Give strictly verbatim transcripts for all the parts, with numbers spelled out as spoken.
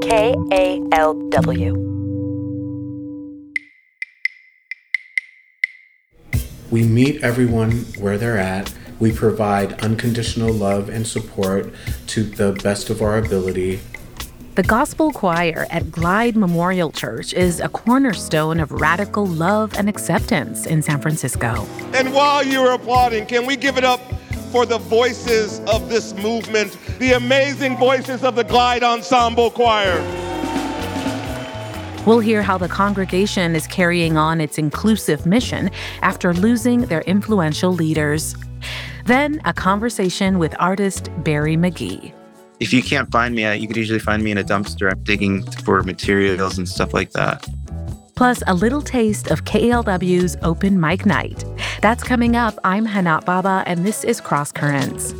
K A L W. We meet everyone where they're at. We provide unconditional love and support to the best of our ability. The gospel choir at Glide Memorial Church is a cornerstone of radical love and acceptance in San Francisco. And while you're applauding, can we give it up for the voices of this movement, the amazing voices of the Glide Ensemble Choir? We'll hear how the congregation is carrying on its inclusive mission after losing their influential leaders. Then a conversation with artist Barry McGee. If you can't find me, you could usually find me in a dumpster. I'm digging for materials and stuff like that. Plus a little taste of K A L W's open mic night. That's coming up. I'm Hanat Baba, and this is Cross Currents.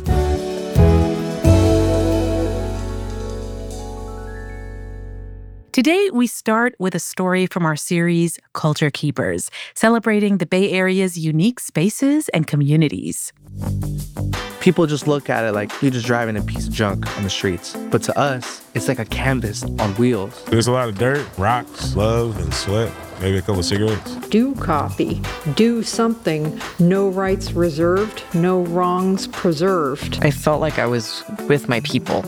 Today, we start with a story from our series, Culture Keepers, celebrating the Bay Area's unique spaces and communities. People just look at it like you're just driving a piece of junk on the streets. But to us, it's like a canvas on wheels. There's a lot of dirt, rocks, love, and sweat. Maybe a couple of cigarettes. Do copy. Do something. No rights reserved. No wrongs preserved. I felt like I was with my people.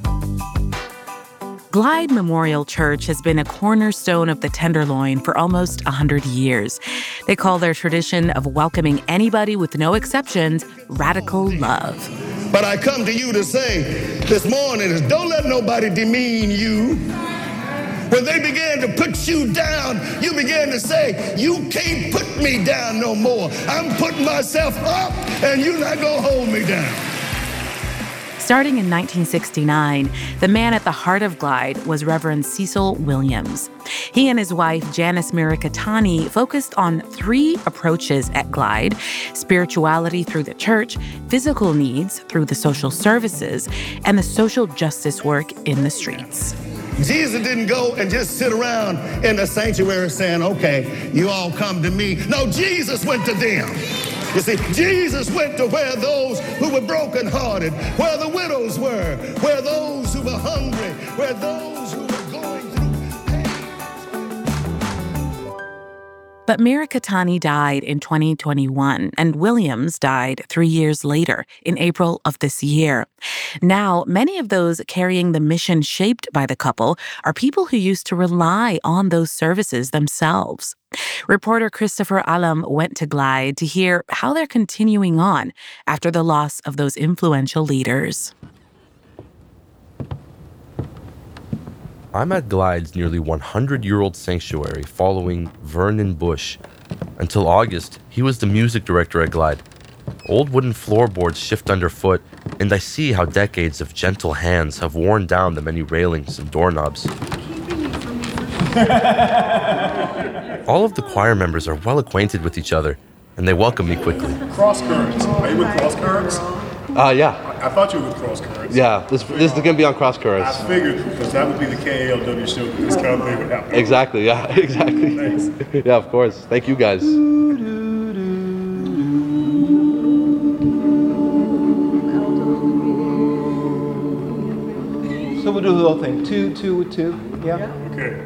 Glide Memorial Church has been a cornerstone of the Tenderloin for almost one hundred years. They call their tradition of welcoming anybody with no exceptions radical love. But I come to you to say this morning is don't let nobody demean you. When they began to put you down, you began to say, you can't put me down no more. I'm putting myself up and you're not gonna hold me down. Starting in nineteen sixty-nine, the man at the heart of Glide was Reverend Cecil Williams. He and his wife, Janice Mirikitani, focused on three approaches at Glide: spirituality through the church, physical needs through the social services, and the social justice work in the streets. Jesus didn't go and just sit around in the sanctuary saying, okay, you all come to me. No, Jesus went to them. You see, Jesus went to where those who were brokenhearted, where the widows were, where those who were hungry, where those who were going through pain. But Mirikitani died in twenty twenty-one, and Williams died three years later, in April of this year. Now, many of those carrying the mission shaped by the couple are people who used to rely on those services themselves. Reporter Christopher Alam went to Glide to hear how they're continuing on after the loss of those influential leaders. I'm at Glide's nearly one hundred-year-old sanctuary following Vernon Bush. Until August, he was the music director at Glide. Old wooden floorboards shift underfoot, and I see how decades of gentle hands have worn down the many railings and doorknobs. All of the choir members are well acquainted with each other, and they welcome me quickly. Cross Currents. Are you with Cross Currents? Uh, yeah. I, I thought you were with Cross Currents. Yeah, this, this is going to be on Cross Currents. I figured, because that would be the K A L W show, that this kind of thing would happen. Exactly, yeah, exactly. Thanks. Yeah, of course. Thank you guys. So we'll do the whole thing. Two, two, two. Yeah? yeah. Okay.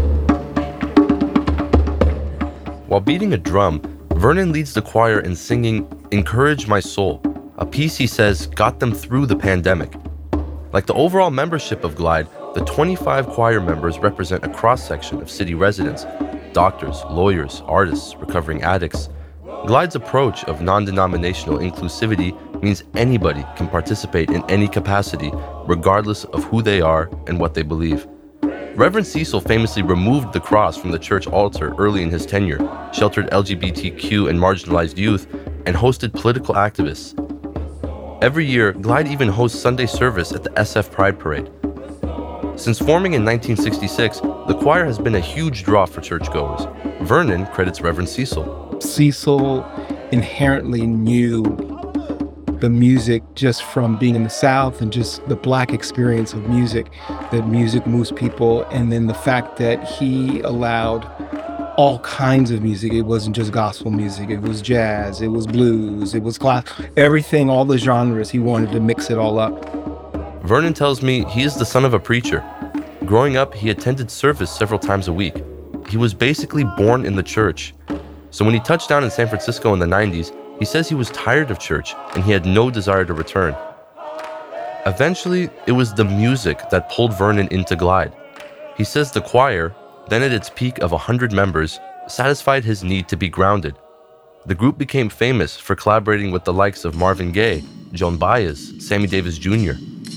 While beating a drum, Vernon leads the choir in singing Encourage My Soul, a piece he says got them through the pandemic. Like the overall membership of Glide, the twenty-five choir members represent a cross-section of city residents, doctors, lawyers, artists, recovering addicts. Glide's approach of non-denominational inclusivity means anybody can participate in any capacity, regardless of who they are and what they believe. Reverend Cecil famously removed the cross from the church altar early in his tenure, sheltered L G B T Q and marginalized youth, and hosted political activists. Every year, Glide even hosts Sunday service at the S F Pride Parade. Since forming in nineteen sixty-six, the choir has been a huge draw for churchgoers. Vernon credits Reverend Cecil. Cecil inherently knew the music just from being in the South and just the Black experience of music, that music moves people, and then the fact that he allowed all kinds of music. It wasn't just gospel music, it was jazz, it was blues, it was class, everything, all the genres, he wanted to mix it all up. Vernon tells me he is the son of a preacher. Growing up, he attended service several times a week. He was basically born in the church. So when he touched down in San Francisco in the nineties, he says he was tired of church and he had no desire to return. Eventually, it was the music that pulled Vernon into Glide. He says the choir, then at its peak of one hundred members, satisfied his need to be grounded. The group became famous for collaborating with the likes of Marvin Gaye, Joan Baez, Sammy Davis Junior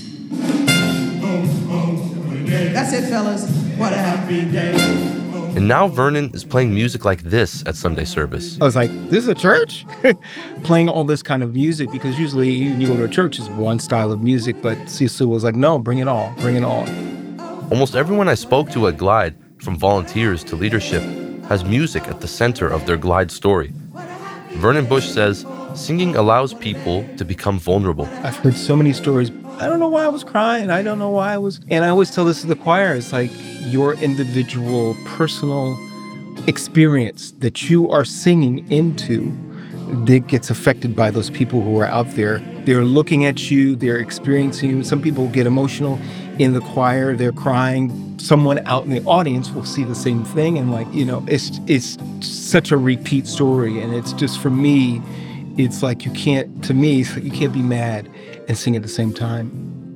That's it, fellas. What a happy day. And now Vernon is playing music like this at Sunday service. I was like, this is a church? Playing all this kind of music, because usually you go to a church, it's one style of music, but Cecil was like, no, bring it all, bring it all. Almost everyone I spoke to at Glide, from volunteers to leadership, has music at the center of their Glide story. Vernon Bush says, singing allows people to become vulnerable. I've heard so many stories. I don't know why I was crying. I don't know why I was... And I always tell this to the choir. It's like your individual, personal experience that you are singing into that gets affected by those people who are out there. They're looking at you. They're experiencing you. Some people get emotional in the choir. They're crying. Someone out in the audience will see the same thing. And like, you know, it's it's such a repeat story. And it's just, for me, it's like you can't, to me, it's like you can't be mad and sing at the same time.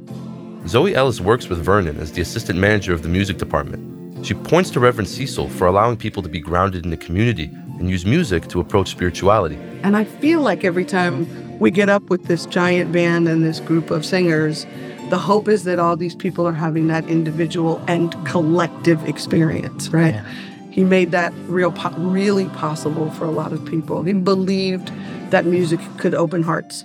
Zoe Ellis works with Vernon as the assistant manager of the music department. She points to Reverend Cecil for allowing people to be grounded in the community and use music to approach spirituality. And I feel like every time we get up with this giant band and this group of singers, the hope is that all these people are having that individual and collective experience, right? Yeah. He made that real, po- really possible for a lot of people. He believed that music could open hearts.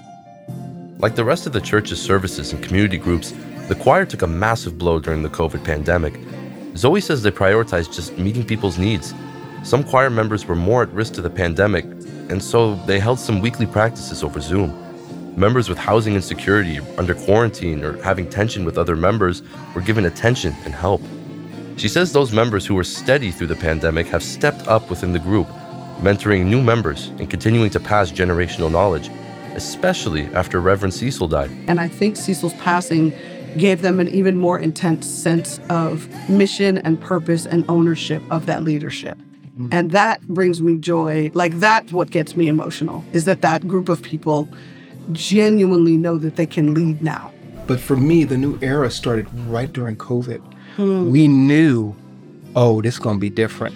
Like the rest of the church's services and community groups, the choir took a massive blow during the COVID pandemic. Zoe says they prioritized just meeting people's needs. Some choir members were more at risk to the pandemic, and so they held some weekly practices over Zoom. Members with housing insecurity, under quarantine, or having tension with other members were given attention and help. She says those members who were steady through the pandemic have stepped up within the group, mentoring new members and continuing to pass generational knowledge, especially after Reverend Cecil died. And I think Cecil's passing gave them an even more intense sense of mission and purpose and ownership of that leadership. Mm-hmm. And that brings me joy. Like, that's what gets me emotional, is that that group of people genuinely know that they can lead now. But for me, the new era started right during COVID. Mm. We knew, oh, this is going to be different.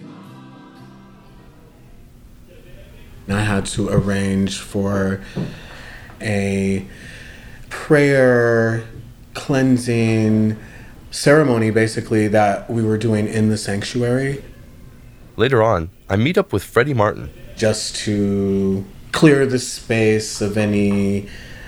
I had to arrange for a prayer cleansing ceremony, basically, that we were doing in the sanctuary. Later on, I meet up with Freddie Martin. Just to clear the space of any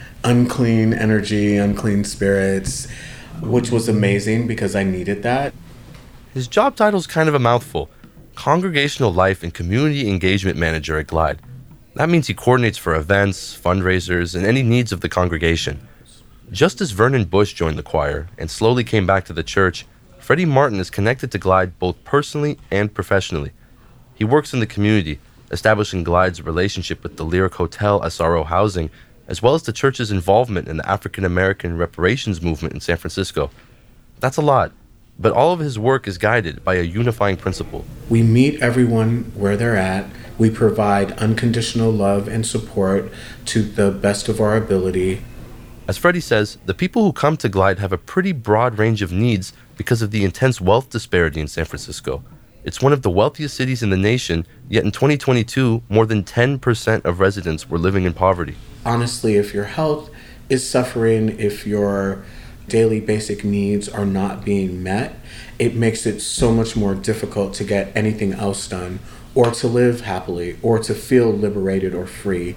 unclean energy, unclean spirits, which was amazing because I needed that. His job title's kind of a mouthful. Congregational Life and Community Engagement Manager at Glide. That means he coordinates for events, fundraisers, and any needs of the congregation. Just as Vernon Bush joined the choir and slowly came back to the church, Freddie Martin is connected to Glide both personally and professionally. He works in the community, establishing Glide's relationship with the Lyric Hotel S R O housing, as well as the church's involvement in the African American reparations movement in San Francisco. That's a lot, but all of his work is guided by a unifying principle. We meet everyone where they're at. We provide unconditional love and support to the best of our ability. As Freddie says, the people who come to Glide have a pretty broad range of needs because of the intense wealth disparity in San Francisco. It's one of the wealthiest cities in the nation, yet in twenty twenty-two, more than ten percent of residents were living in poverty. Honestly, if your health is suffering, if your daily basic needs are not being met, it makes it so much more difficult to get anything else done, or to live happily, or to feel liberated or free.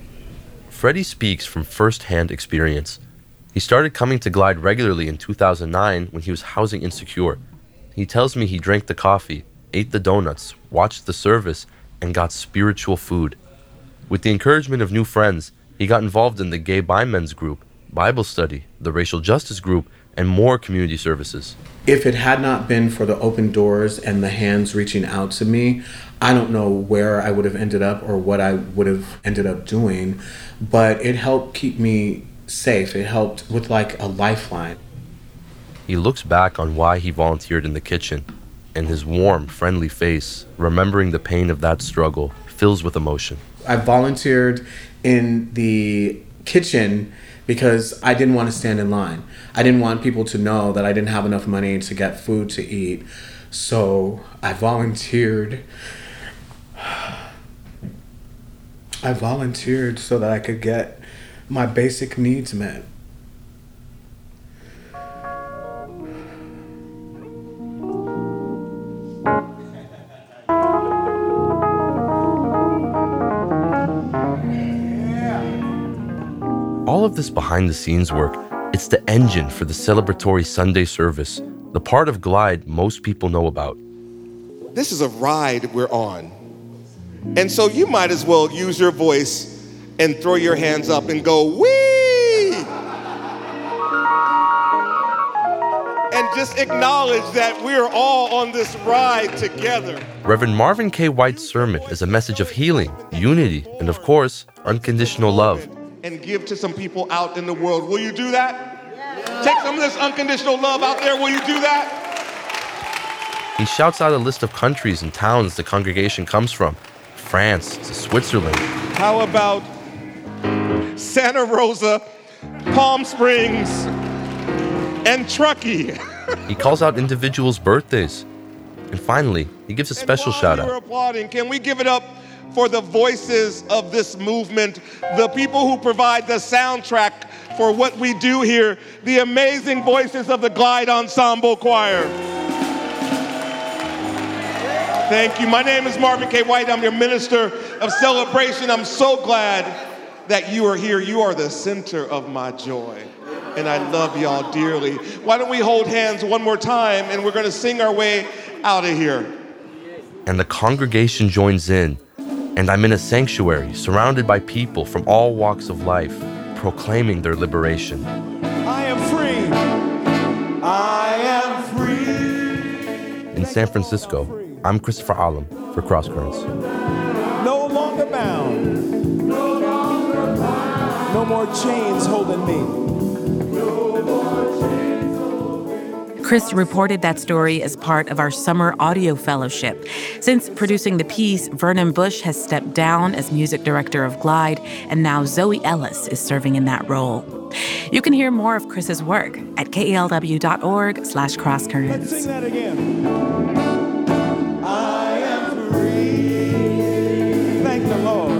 Freddie speaks from first-hand experience. He started coming to Glide regularly in two thousand nine when he was housing insecure. He tells me he drank the coffee, ate the donuts, watched the service, and got spiritual food. With the encouragement of new friends, he got involved in the Gay Bi Men's group, Bible study, the racial justice group, and more community services. If it had not been for the open doors and the hands reaching out to me, I don't know where I would have ended up or what I would have ended up doing, but it helped keep me safe. It helped with like a lifeline. He looks back on why he volunteered in the kitchen, and his warm, friendly face, remembering the pain of that struggle, fills with emotion. I volunteered in the kitchen because I didn't want to stand in line. I didn't want people to know that I didn't have enough money to get food to eat. So I volunteered. I volunteered so that I could get my basic needs met. All of this behind-the-scenes work, it's the engine for the celebratory Sunday service, the part of Glide most people know about. This is a ride we're on. And so you might as well use your voice and throw your hands up and go, wee! And just acknowledge that we're all on this ride together. Reverend Marvin K. White's sermon is a message of healing, unity, and of course, unconditional love. And give to some people out in the world. Will you do that? Yeah. Take some of this unconditional love out there. Will you do that? He shouts out a list of countries and towns the congregation comes from, France to Switzerland. How about Santa Rosa, Palm Springs, and Truckee? He calls out individuals' birthdays. And finally, he gives a special shout out. We're applauding. Can we give it up for the voices of this movement, the people who provide the soundtrack for what we do here, the amazing voices of the Glide Ensemble Choir. Thank you. My name is Marvin K. White. I'm your minister of celebration. I'm so glad that you are here. You are the center of my joy. And I love y'all dearly. Why don't we hold hands one more time and we're going to sing our way out of here. And the congregation joins in. And I'm in a sanctuary surrounded by people from all walks of life, proclaiming their liberation. I am free. I am free. In San Francisco, I'm Christopher Alam for Cross Currents. No longer bound. No longer bound. No more chains holding me. Chris reported that story as part of our summer audio fellowship. Since producing the piece, Vernon Bush has stepped down as music director of Glide, and now Zoe Ellis is serving in that role. You can hear more of Chris's work at kalw.org slash crosscurrents. Let's sing that again. I am free. Thank the Lord.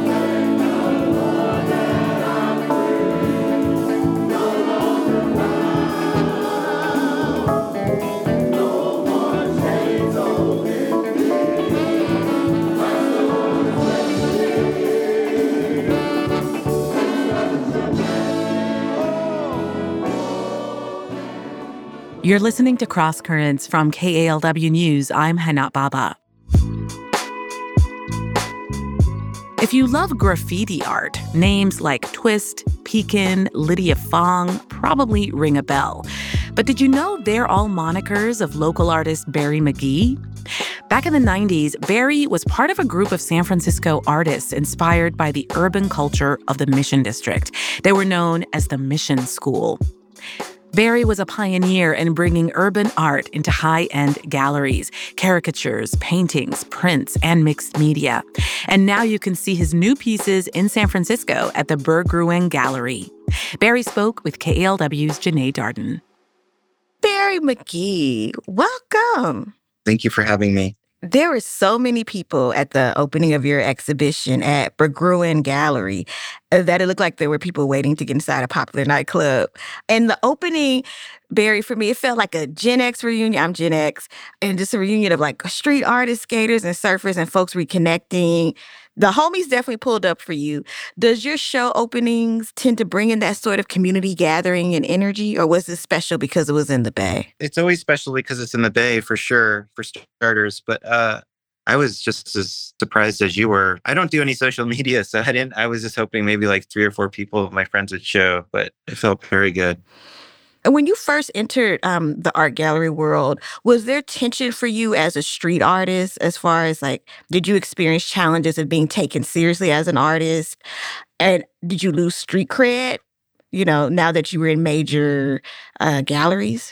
You're listening to Cross Currents from K A L W News. I'm Hanat Baba. If you love graffiti art, names like Twist, Pekin, Lydia Fong probably ring a bell. But did you know they're all monikers of local artist Barry McGee? Back in the nineties, Barry was part of a group of San Francisco artists inspired by the urban culture of the Mission District. They were known as the Mission School. Barry was a pioneer in bringing urban art into high-end galleries, caricatures, paintings, prints, and mixed media. And now you can see his new pieces in San Francisco at the Berggruen Gallery. Barry spoke with K A L W's Janae Darden. Barry McGee, welcome. Thank you for having me. There were so many people at the opening of your exhibition at Berggruen Gallery that it looked like there were people waiting to get inside a popular nightclub. And the opening, Barry, for me, it felt like a Gen X reunion. I'm Gen X. And just a reunion of like street artists, skaters, and surfers and folks reconnecting. The homies definitely pulled up for you. Does your show openings tend to bring in that sort of community gathering and energy, or was this special because it was in the Bay? It's always special because it's in the Bay, for sure, for starters. But uh, I was just as surprised as you were. I don't do any social media, so I didn't. I was just hoping maybe like three or four people of my friends would show, but it felt very good. And when you first entered um, the art gallery world, was there tension for you as a street artist as far as like, did you experience challenges of being taken seriously as an artist? And did you lose street cred, you know, now that you were in major uh, galleries?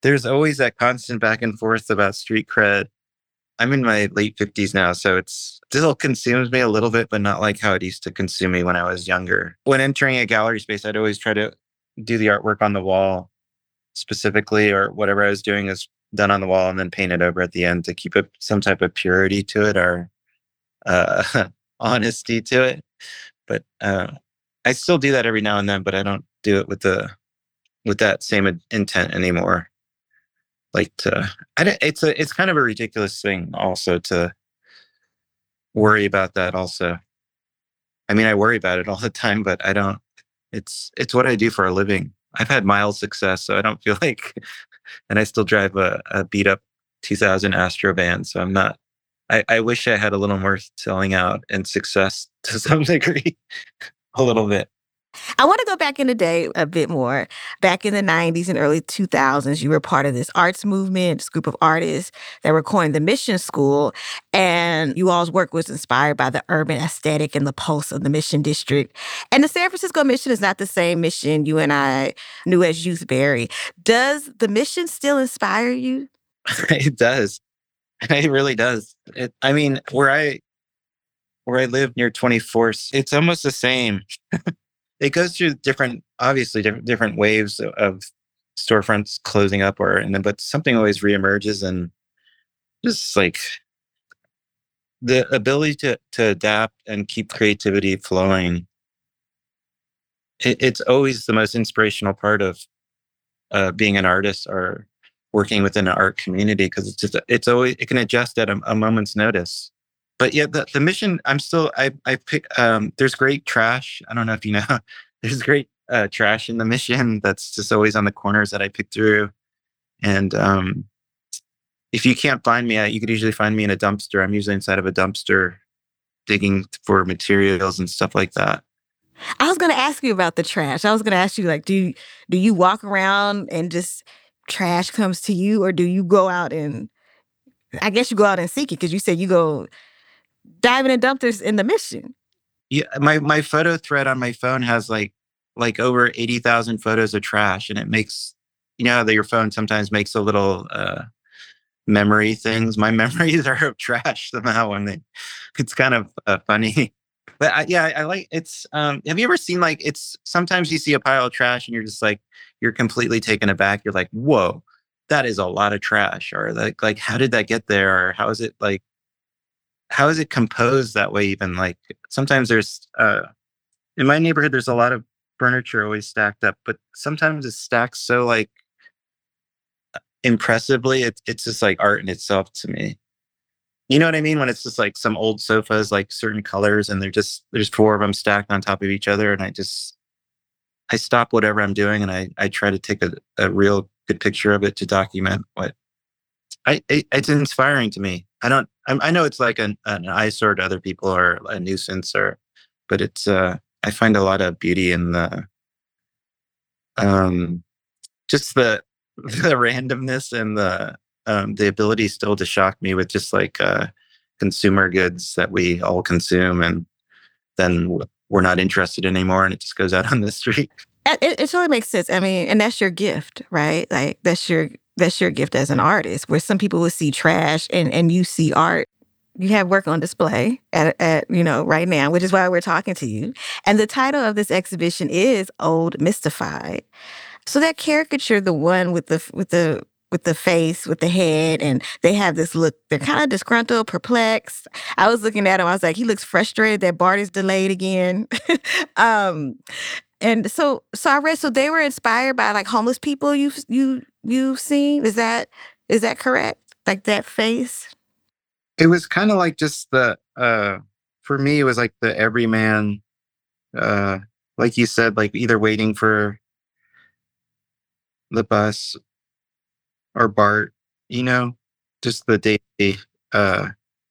there's always that constant back and forth about street cred. I'm in my late fifties now, so it's still consumes me a little bit, but not like how it used to consume me when I was younger. When entering a gallery space, I'd always try to do the artwork on the wall specifically, or whatever I was doing is done on the wall and then paint it over at the end to keep it some type of purity to it, or uh, honesty to it. But uh, I still do that every now and then, but I don't do it with the with that same intent anymore. Like to, I don't, it's a, it's kind of a ridiculous thing also to worry about that also. I mean, I worry about it all the time, but I don't, it's, it's what I do for a living. I've had mild success, so I don't feel like, and I still drive a, a beat up two thousand Astro van. So I'm not, I, I wish I had a little more selling out and success to some degree, a little bit. I want to go back in the day a bit more. Back in the nineties and early two thousands, you were part of this arts movement, this group of artists that were coined the Mission School. And you all's work was inspired by the urban aesthetic and the pulse of the Mission District. And the San Francisco Mission is not the same Mission you and I knew as youth, Barry. Does the Mission still inspire you? It does. It really does. It, I mean, where I where I live near twenty-fourth, it's almost the same. It goes through different, obviously different, different waves of, of storefronts closing up, or and then but something always reemerges, and just like the ability to to adapt and keep creativity flowing. It, it's always the most inspirational part of uh, being an artist or working within an art community, because it's just it's always it can adjust at a, a moment's notice. But yeah, the, the Mission, I'm still, I, I pick, um, there's great trash. I don't know if you know, there's great uh, trash in the Mission that's just always on the corners that I pick through. And um, if you can't find me, you could usually find me in a dumpster. I'm usually inside of a dumpster digging for materials and stuff like that. I was going to ask you about the trash. I was going to ask you, like, do you, do you walk around and just trash comes to you, or do you go out and, I guess you go out and seek it, because you said you go diving in dumpsters in the Mission. Yeah, my my photo thread on my phone has like like over eighty thousand photos of trash, and it makes, you know, that your phone sometimes makes a little uh, memory things. My memories are of trash somehow, and they, it's kind of uh, funny. But I, yeah, I, I like it's. Um, have you ever seen like it's sometimes you see a pile of trash and you're just like you're completely taken aback. You're like, whoa, that is a lot of trash, or like like how did that get there, or how is it like. How is it composed that way? Even like sometimes there's uh, in my neighborhood, there's a lot of furniture always stacked up, but sometimes it's stacked so like impressively. It's it's just like art in itself to me. You know what I mean? When it's just like some old sofas, like certain colors, and they're just there's four of them stacked on top of each other, and I just I stop whatever I'm doing and I I try to take a, a real good picture of it to document what I, I it's inspiring to me. I don't. I know it's like an, an eyesore to other people or a nuisance, or, but it's. Uh, I find a lot of beauty in the, um, just the the randomness and the um, the ability still to shock me with just like uh, consumer goods that we all consume, and then we're not interested anymore, and it just goes out on the street. It, it totally makes sense. I mean, and that's your gift, right? Like that's your. That's your gift as an artist, where some people will see trash and, and you see art. You have work on display at, at, you know, right now, which is why we're talking to you. And the title of this exhibition is Old Mystified. So that caricature, the one with the with the with the face, with the head, and they have this look, they're kind of disgruntled, perplexed. I was looking at him, I was like, he looks frustrated that Bart is delayed again. um, and so so I read, so they were inspired by like homeless people you've you you've seen. Is that is that correct? Like that face? It was kind of like just the uh for me it was like the everyman, uh like you said, like either waiting for the bus or Bart, you know, just the day uh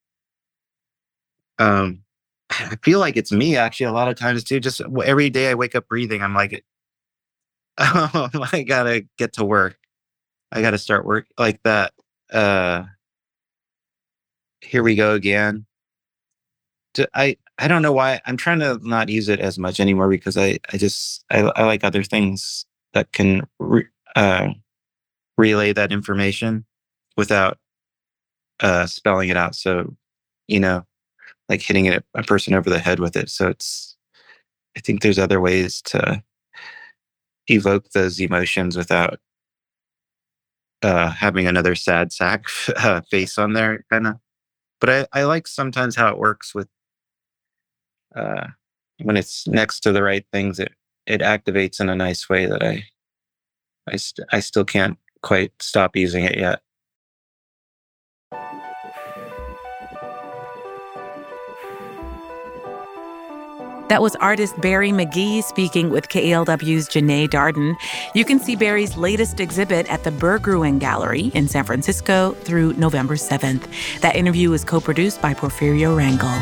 um I feel like it's me actually a lot of times too. Just every day I wake up breathing, I'm like, oh, I gotta get to work. I gotta start work like that. Uh, here we go again. I I don't know why I'm trying to not use it as much anymore, because I I just I, I like other things that can re, uh, relay that information without uh, spelling it out. So, you know, like hitting it, a person over the head with it. So it's, I think there's other ways to evoke those emotions without uh, having another sad sack uh, face on there, kind of. But I, I like sometimes how it works with uh, when it's next to the right things. It it activates in a nice way that I I, st- I still can't quite stop using it yet. That was artist Barry McGee speaking with K A L W's Janae Darden. You can see Barry's latest exhibit at the Berggruen Gallery in San Francisco through November seventh. That interview was co-produced by Porfirio Rangel.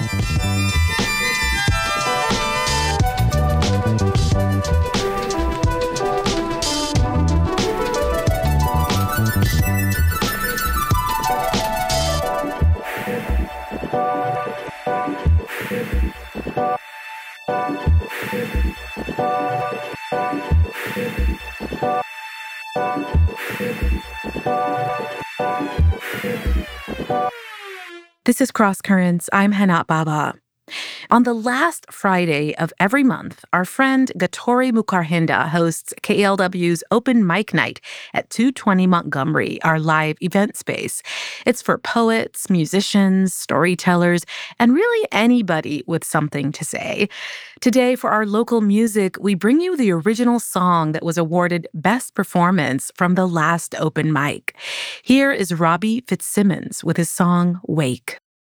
This is Cross Currents. I'm Hana Baba. On the last Friday of every month, our friend Gatori Mukherjee hosts K A L W's Open Mic Night at two twenty Montgomery, our live event space. It's for poets, musicians, storytellers, and really anybody with something to say. Today, for our local music, we bring you the original song that was awarded Best Performance from the last open mic. Here is Robbie Fitzsimmons with his song, Wake.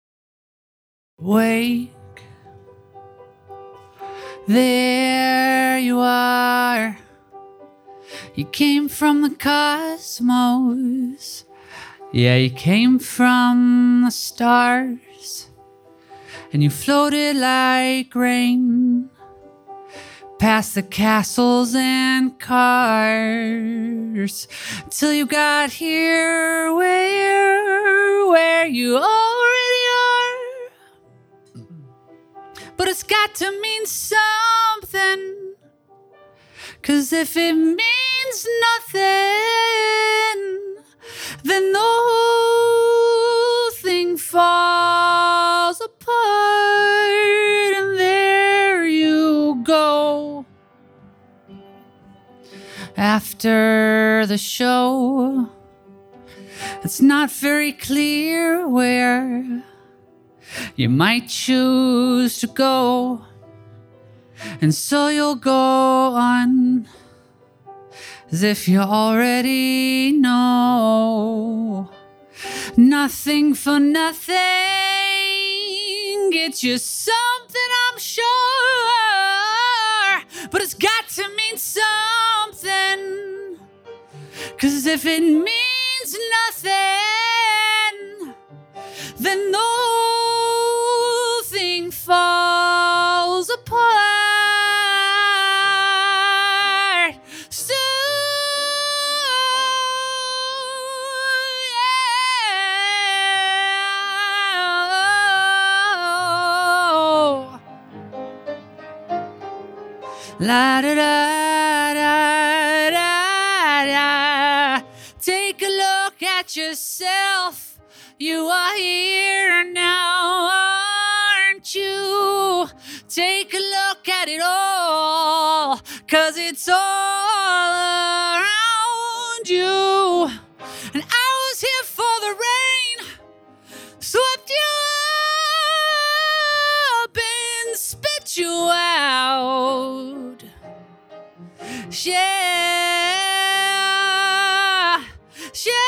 Wake, there you are. You came from the cosmos. Yeah, you came from the stars. And you floated like rain past the castles and cars till you got here where, where you already are. But it's got to mean something, 'cause if it means nothing, then the whole thing falls apart. And there you go. After the show, it's not very clear where you might choose to go, and so you'll go on as if you already know. Nothing for nothing, get you something, I'm sure, but it's got to mean something, 'cause if it means nothing, then the whole thing falls apart. So, yeah. La da da da da da. Take a look at yourself. You are here now, aren't you? Take a look at it all, 'cause it's all around you. And I was here for the rain, swept you up and spit you out. Yeah, yeah.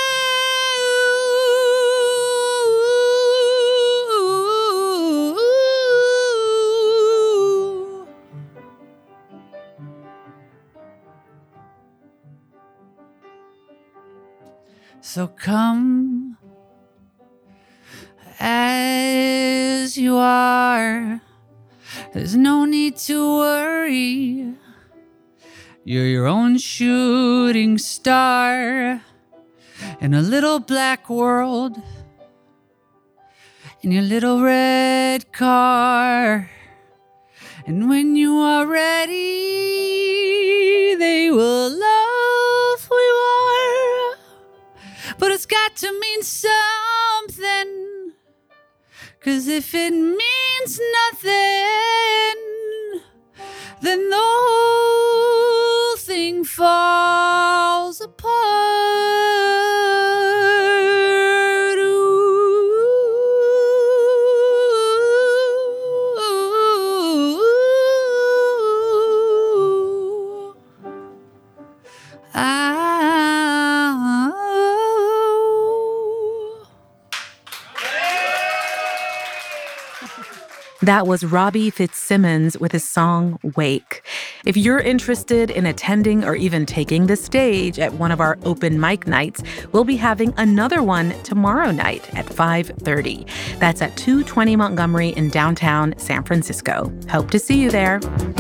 So come as you are. There's no need to worry. You're your own shooting star in a little black world, in your little red car. And when you are ready, they will love who you are. but it's got to mean something. 'Cause if it means nothing, then the whole thing falls apart. Ooh. Ah. That was Robbie Fitzsimmons with his song Wake. If you're interested in attending or even taking the stage at one of our open mic nights, we'll be having another one tomorrow night at five thirty. That's at two twenty Montgomery in downtown San Francisco. Hope to see you there.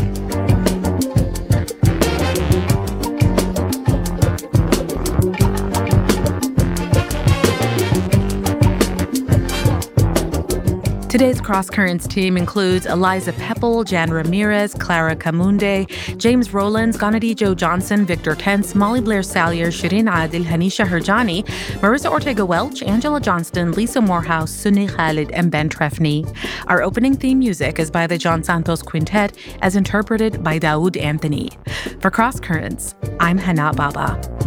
Today's Cross Currents team includes Eliza Peppel, Jan Ramirez, Clara Camunde, James Rowlands, Ghanadi Joe Johnson, Victor Tense, Molly Blair Salyer, Shireen Adil, Hanisha Herjani, Marissa Ortega-Welch, Angela Johnston, Lisa Morehouse, Sunni Khalid, and Ben Trefny. Our opening theme music is by the John Santos Quintet, as interpreted by Daoud Anthony. For Cross Currents, I'm Hana Baba.